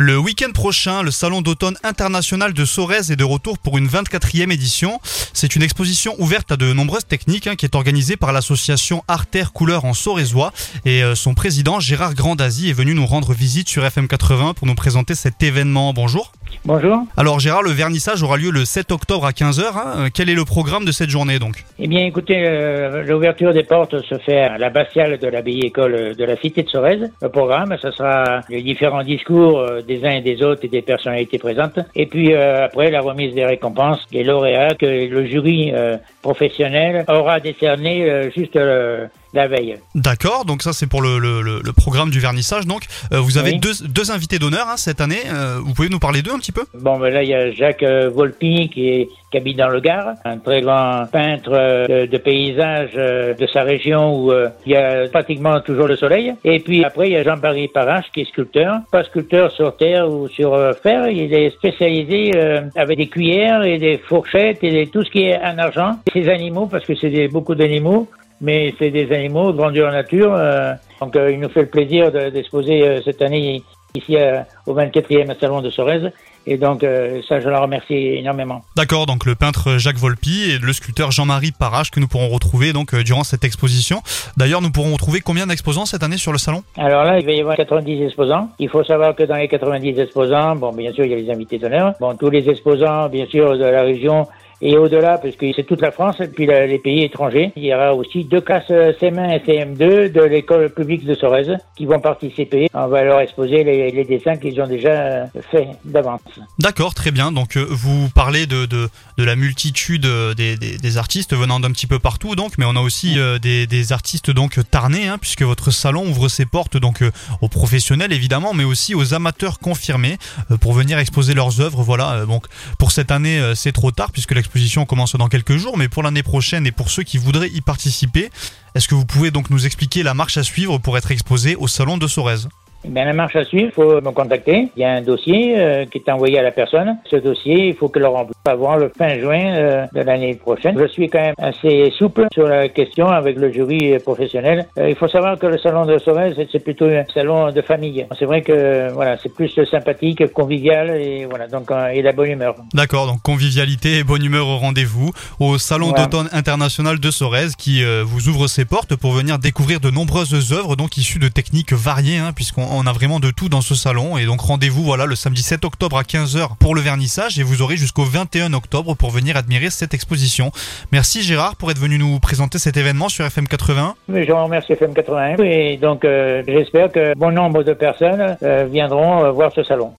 Le week-end prochain, le Salon d'automne international de Sorèze est de retour pour une 24e édition. C'est une exposition ouverte à de nombreuses techniques qui est organisée par l'association Arter Couleur en Sorézois. Et son président, Gérard Grandazzi, est venu nous rendre visite sur FM 80 pour nous présenter cet événement. Bonjour. Bonjour. Alors Gérard, le vernissage aura lieu le 7 octobre à 15h. Quel est le programme de cette journée donc ? Eh bien écoutez, l'ouverture des portes se fait à l'abbatiale de l'abbaye école de la cité de Sorèze. Le programme, ce sera les différents discours des uns et des autres et des personnalités présentes. Et puis après, la remise des récompenses, des lauréats que le jury professionnel aura décerné juste la veille. D'accord, donc ça c'est pour le programme du vernissage. Donc vous avez Oui. deux invités d'honneur cette année. Vous pouvez nous parler d'eux un petit peu ? Bon, ben là, il y a Jacques Volpi qui habite dans le Gard, un très grand peintre de paysages de sa région où il y a pratiquement toujours le soleil. Et puis après, il y a Jean-Marie Parache qui est sculpteur, pas sculpteur sur terre ou sur fer, il est spécialisé avec des cuillères et des fourchettes et tout ce qui est en argent. Ces animaux, parce que c'est beaucoup d'animaux, mais c'est des animaux de grandeur nature. Donc il nous fait le plaisir d'exposer cette année ici au 24e Salon de Sorèze. Et donc ça, je la remercie énormément. D'accord, donc le peintre Jacques Volpi et le sculpteur Jean-Marie Parache que nous pourrons retrouver donc durant cette exposition. D'ailleurs, nous pourrons retrouver combien d'exposants cette année sur le salon ? Alors là, il va y avoir 90 exposants. Il faut savoir que dans les 90 exposants, bon, bien sûr, il y a les invités d'honneur. Bon, tous les exposants, bien sûr, de la région et au-delà, parce que c'est toute la France, et puis les pays étrangers. Il y aura aussi 2 classes CM1 et CM2 de l'école publique de Sorèze qui vont participer. On va leur exposer les dessins qu'ils ont déjà faits d'avance. D'accord, très bien. Donc vous parlez de la multitude des artistes venant d'un petit peu partout, donc, mais on a aussi des artistes donc tarnais, puisque votre salon ouvre ses portes donc aux professionnels évidemment, mais aussi aux amateurs confirmés pour venir exposer leurs œuvres. Voilà. Donc pour cette année, c'est trop tard puisque l'exposition commence dans quelques jours, mais pour l'année prochaine et pour ceux qui voudraient y participer, est-ce que vous pouvez donc nous expliquer la marche à suivre pour être exposé au salon de Sorèze ? Eh bien, la marche à suivre, il faut me contacter. Il y a un dossier qui est envoyé à la personne. Ce dossier, il faut que le remplisse avant le fin juin de l'année prochaine. Je suis quand même assez souple sur la question avec le jury professionnel. Il faut savoir que le salon de Sorèze, c'est plutôt un salon de famille. C'est vrai que voilà, c'est plus sympathique, convivial et voilà, donc et la bonne humeur. D'accord, donc convivialité et bonne humeur au rendez-vous au salon d'automne international de Sorèze qui vous ouvre ses portes pour venir découvrir de nombreuses œuvres donc issues de techniques variées, puisqu'on a vraiment de tout dans ce salon. Et donc rendez-vous voilà le samedi 7 octobre à 15h pour le vernissage et vous aurez jusqu'au 21 octobre pour venir admirer cette exposition. Merci Gérard pour être venu nous présenter cet événement sur FM 81. Je vous remercie FM 81 et donc j'espère que bon nombre de personnes viendront voir ce salon.